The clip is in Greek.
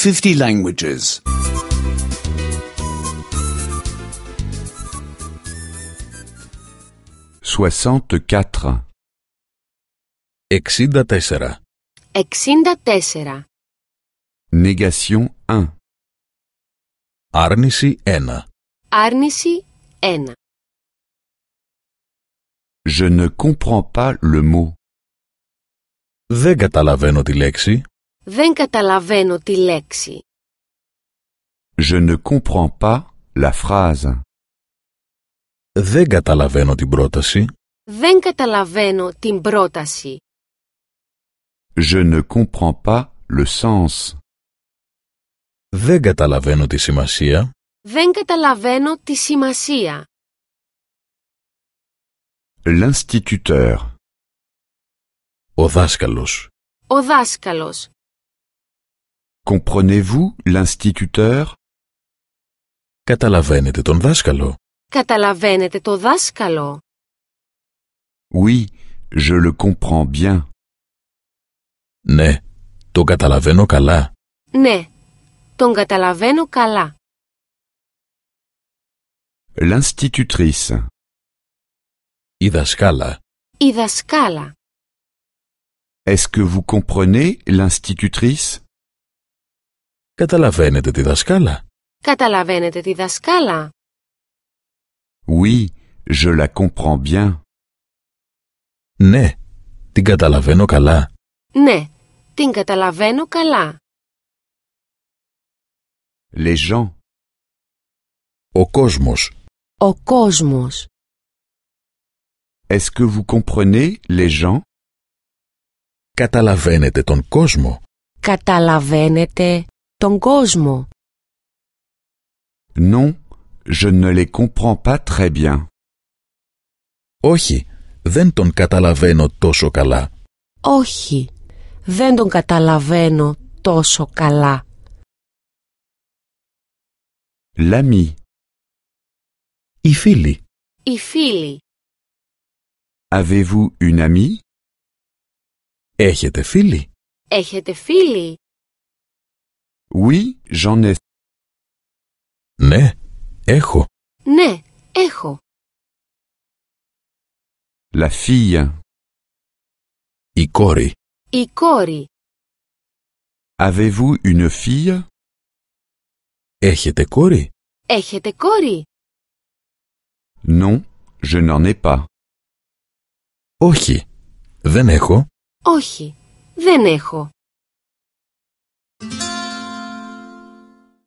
50 languages. 64. 64. 64. Négation 1. Άρνηση 1. Άρνηση 1. Je ne comprends pas le mot. Δεν καταλαβαίνω τη λέξη. Δεν καταλαβαίνω τη λέξη. Je ne comprends pas la phrase. Δεν καταλαβαίνω την πρόταση. Δεν καταλαβαίνω την πρόταση. Je ne comprends pas le sens. Δεν καταλαβαίνω τη σημασία. Δεν καταλαβαίνω τη σημασία. L'instituteur. Ο δάσκαλος. Ο δάσκαλος. Comprenez-vous l'instituteur? Καταλαβαίνετε τον δάσκαλο. Καταλαβαίνετε το δάσκαλο. Oui, je le comprends bien. Ναι, τον καταλαβαίνω καλά. Ναι, τον καταλαβαίνω καλά. L'institutrice. Η δασκάλα. Η δασκάλα. Est-ce que vous comprenez l'institutrice? Καταλαβαίνετε τη δασκάλα. Καταλαβαίνετε τη δασκάλα. Oui, je la comprends bien. Ναι, την καταλαβαίνω καλά. Ναι, την καταλαβαίνω καλά. Les gens. Ο κόσμος. Ο κόσμος. Est-ce que vous comprenez les gens? Καταλαβαίνετε τον κόσμο. Καταλαβαίνετε τον κόσμο. Non, je ne les comprends pas très bien. Όχι, δεν τον καταλαβαίνω τόσο καλά. Όχι, δεν τον καταλαβαίνω τόσο καλά. L'ami. Οι φίλοι. Οι φίλοι. Avez-vous une amie? Έχετε φίλοι? Έχετε φίλοι? Oui, j'en ai. Ναι, έχω. Ναι, έχω. La fille. Η κόρη. Η κόρη. Avez-vous une fille? Έχετε κόρη? Έχετε κόρη? Non, je n'en ai pas. Όχι, δεν έχω. Όχι, δεν έχω.